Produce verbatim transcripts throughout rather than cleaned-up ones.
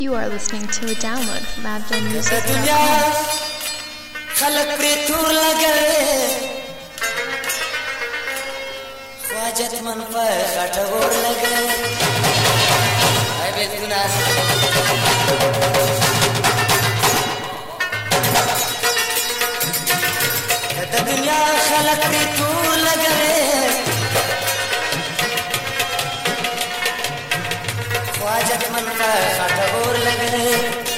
You are listening to a download from abdul music dot com. خلق پریتور لگوے خواجت من پر خطور لگوے اے بیت گناہ دا دنیا خلق پریتور لگوے خواجت من پر خطور لگوے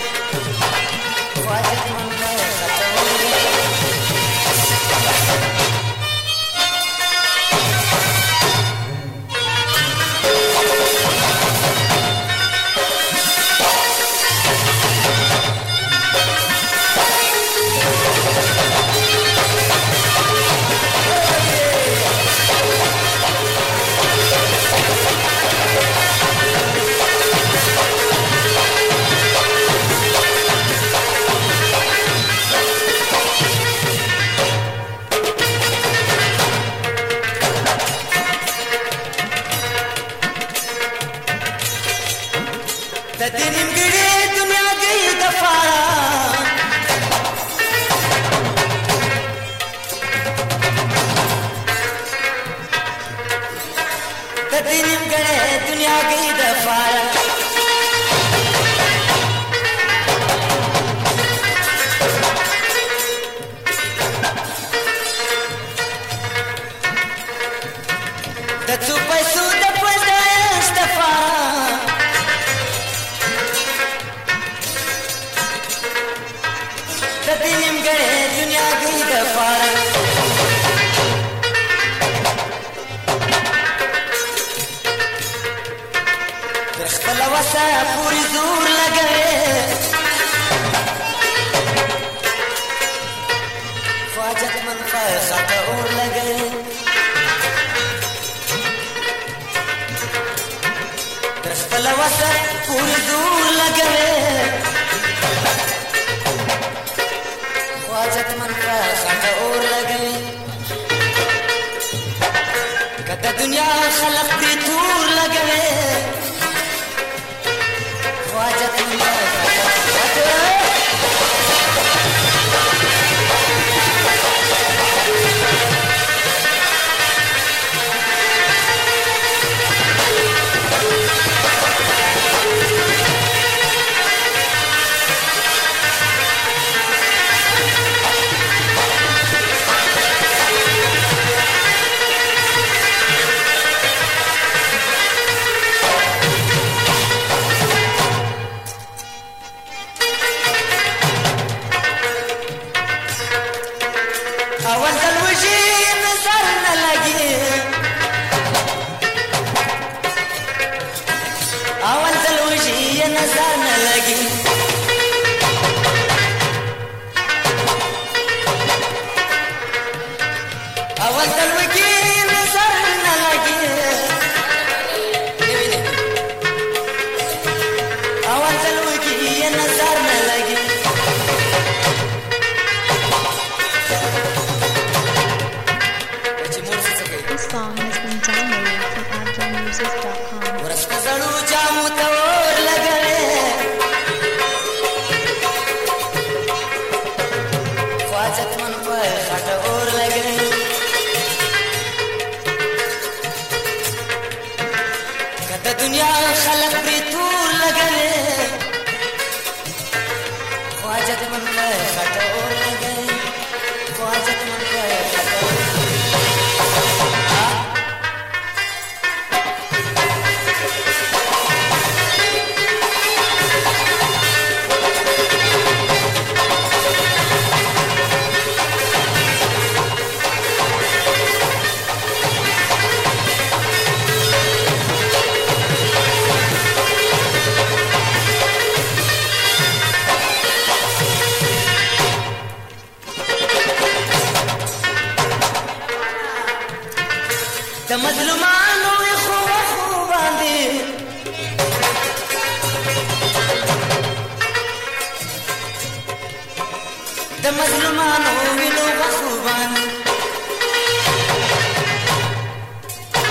خواجت من پر خطور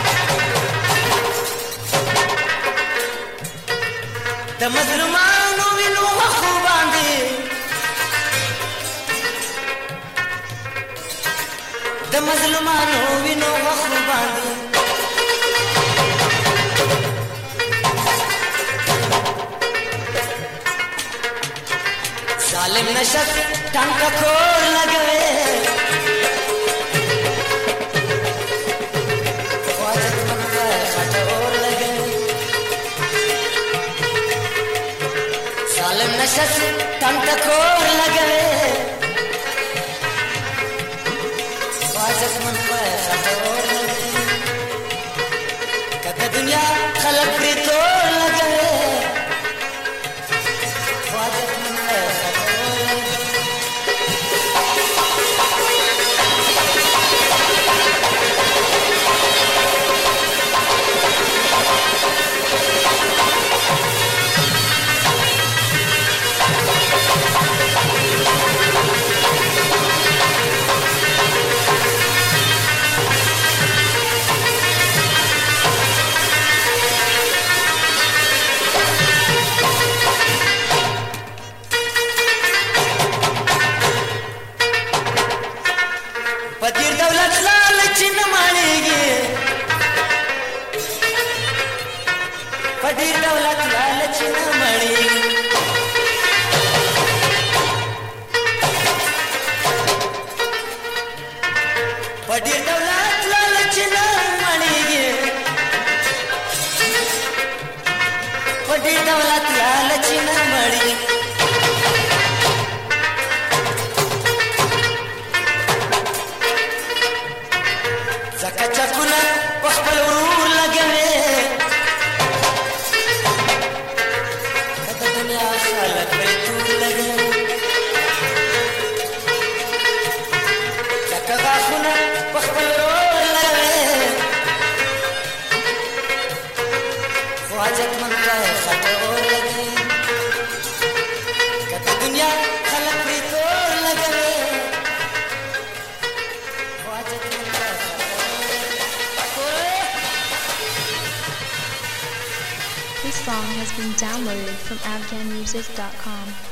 The Muslimano ظالمانو وینو وخو باندې ظالم نشد ټنګ کور لګوي خواجه من په خټه اور لګوي ظالم نشد ټنګ کور لګوي خواجه من په خټه اور لګوي کته دنیا خلک پرې تور لګوي خواجه من په پدیر دولت لالچ نه مانیږي پدیر دولت لالچ نه مانیږي پدیر دولت لالچ نه مانیږي پدیر دولت لالچ نه مانیږي زکه چکونه په خپل ورور لګوي کته دنیا خلک پرې تور لګوي زکه غاښونه په خپل ورور لګوي خو حاجتمند په خټه اور لګوي کته دنیا خلک پرې تور لګوي خو حاجتمند په This song has been downloaded from afghan music dot com.